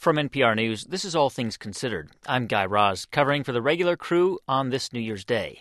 From NPR News, this is All Things Considered. I'm Guy Raz, covering for the regular crew on this New Year's Day.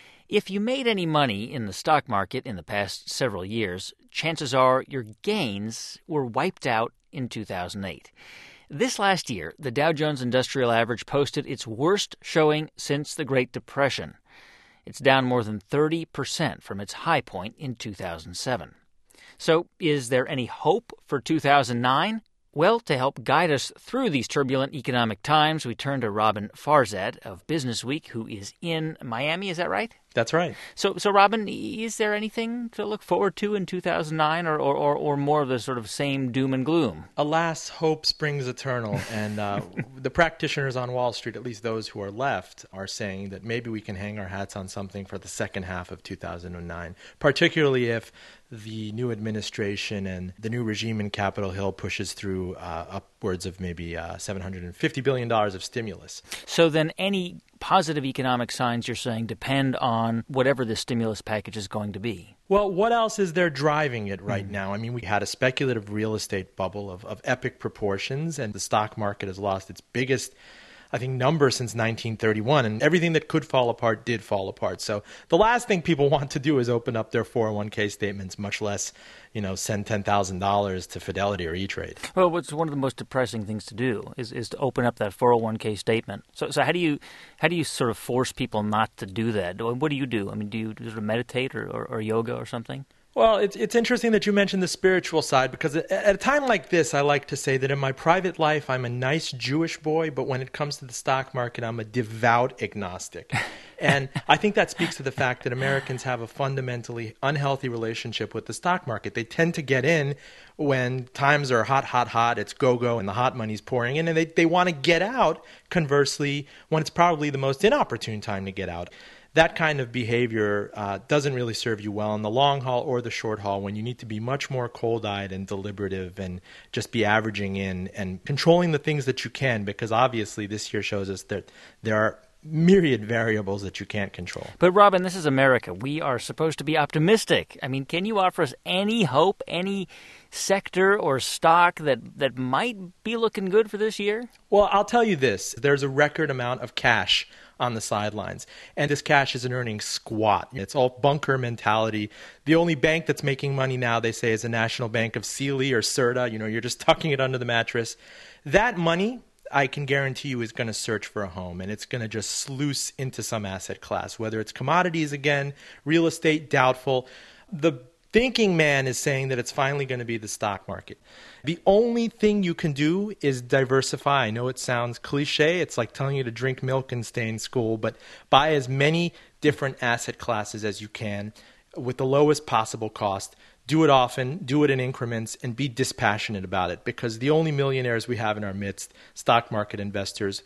If you made any money in the stock market in the past several years, chances are your gains were wiped out in 2008. This last year, the Dow Jones Industrial Average posted its worst showing since the Great Depression. It's down more than 30% from its high point in 2007. So, is there any hope for 2009? Well, to help guide us through these turbulent economic times, we turn to Robin Farzad of Business Week, who is in Miami. Is that right? That's right. So Robin, is there anything to look forward to in 2009 or more of the sort of same doom and gloom? Alas, hope springs eternal. And the practitioners on Wall Street, at least those who are left, are saying that maybe we can hang our hats on something for the second half of 2009, particularly if the new administration and the new regime in Capitol Hill pushes through upwards of maybe $750 billion of stimulus. So then any positive economic signs, you're saying, depend on whatever the stimulus package is going to be. Well, what else is there driving it right now? I mean, we had a speculative real estate bubble of epic proportions, and the stock market has lost its biggest, I think, number since 1931, and everything that could fall apart did fall apart. So the last thing people want to do is open up their 401k statements, much less, send $10,000 to Fidelity or E-Trade. Well, what's one of the most depressing things to do is to open up that 401k statement. So how do you sort of force people not to do that? What do you do? I mean, do you sort of meditate or yoga or something? Well, it's interesting that you mentioned the spiritual side, because at a time like this, I like to say that in my private life, I'm a nice Jewish boy, but when it comes to the stock market, I'm a devout agnostic. And I think that speaks to the fact that Americans have a fundamentally unhealthy relationship with the stock market. They tend to get in when times are hot, it's go-go, and the hot money's pouring in, and they want to get out, conversely, when it's probably the most inopportune time to get out. That kind of behavior doesn't really serve you well in the long haul or the short haul, when you need to be much more cold-eyed and deliberative and just be averaging in and controlling the things that you can, because obviously this year shows us that there are myriad variables that you can't control. But Robin, this is America. We are supposed to be optimistic. I mean, can you offer us any hope, any sector or stock that might be looking good for this year? Well, I'll tell you this. There's a record amount of cash on the sidelines, and this cash isn't earning squat. It's all bunker mentality. The only bank that's making money now, they say, is the National Bank of Sealy or Serta. You're just tucking it under the mattress. That money, I can guarantee you, is going to search for a home, and it's going to just sluice into some asset class, whether it's commodities again, real estate, doubtful. The thinking man is saying that it's finally going to be the stock market. The only thing you can do is diversify. I know it sounds cliche. It's like telling you to drink milk and stay in school, but buy as many different asset classes as you can with the lowest possible cost. Do it often, do it in increments, and be dispassionate about it, because the only millionaires we have in our midst, stock market investors,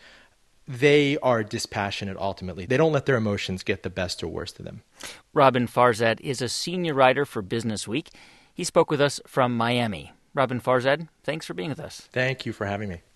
they are dispassionate ultimately. They don't let their emotions get the best or worst of them. Robin Farzad is a senior writer for Business Week. He spoke with us from Miami. Robin Farzad, thanks for being with us. Thank you for having me.